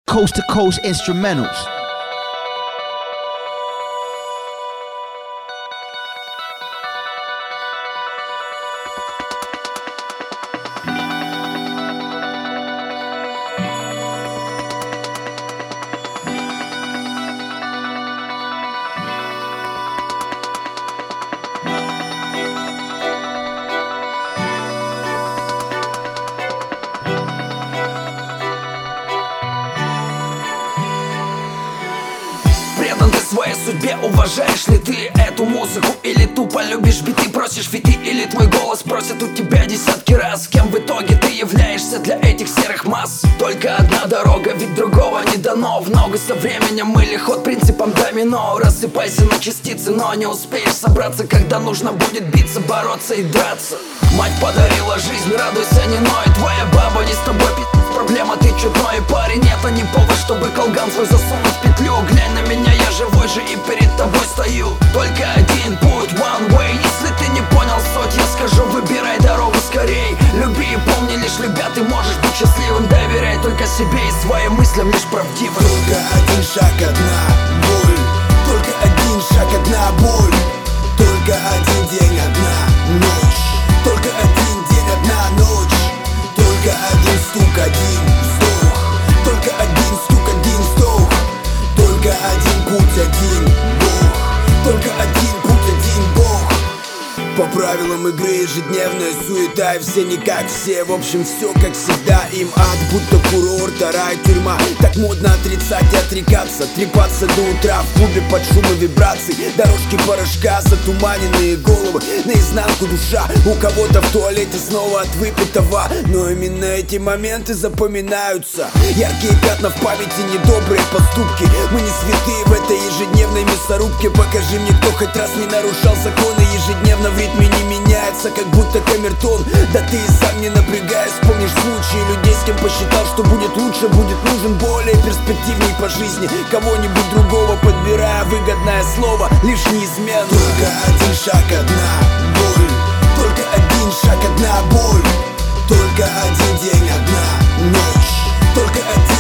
Coast to coast instrumentals. Предан ты своей судьбе, уважаешь ли ты эту музыку? Или тупо любишь биты, просишь фиты? Или твой голос просит у тебя десятки раз? Кем в итоге ты являешься для этих серых масс? Только одна дорога, ведь другого не дано. В ногу со временем или ход принципом домино. Рассыпайся на частицы, но не успеешь собраться, когда нужно будет биться, бороться и драться. Мать подарила жизнь, радуйся, не ной. Твоя баба не с тобой, проблема, ты чудной. Парень, это не повод, чтобы колган свой засунуть в петлю. Глянь на меня, я живой же и перед тобой стою. Только один путь, one way. Если ты не понял суть, я скажу, выбирай дорогу скорей. Люби и помни, лишь любя ты можешь быть счастливым. Доверяй только себе и своим мыслям, лишь правдивым. Только один шаг, одна боль. Только один шаг, одна боль. Только один день, одна ночь. Только один день, одна ночь. Только один стук, один вздох. Только один стук, один вздох. Только один путь, один Бог. Только один путь, один Бог. По правилам игры ежедневная суета, и все не как все. В общем, все как всегда, им ад, будто курорт, рай, тюрьма. Так модно отрицать и отрекаться, трепаться до утра в клубе под шумы вибраций. Дорожки порошка, затуманенные головы, наизнанку душа. У кого-то в туалете снова от выпитого. Но именно эти моменты запоминаются. Яркие пятна в памяти, недобрые поступки. Мы не святые в этой ежедневной мясорубке. Покажи мне, кто хоть раз не нарушал законы. Ежедневно в ритме не меняется, как будто камертон. Да ты и сам не напрягаясь, вспомнишь случаи людей, с кем посчитал, что будет лучше, будет нужен более перспективней по жизни. Кого-нибудь другого, подбирая выгодное слово, лишь неизменно. Только один шаг, одна боль. Только один шаг, одна боль. Только один день, одна ночь. Только один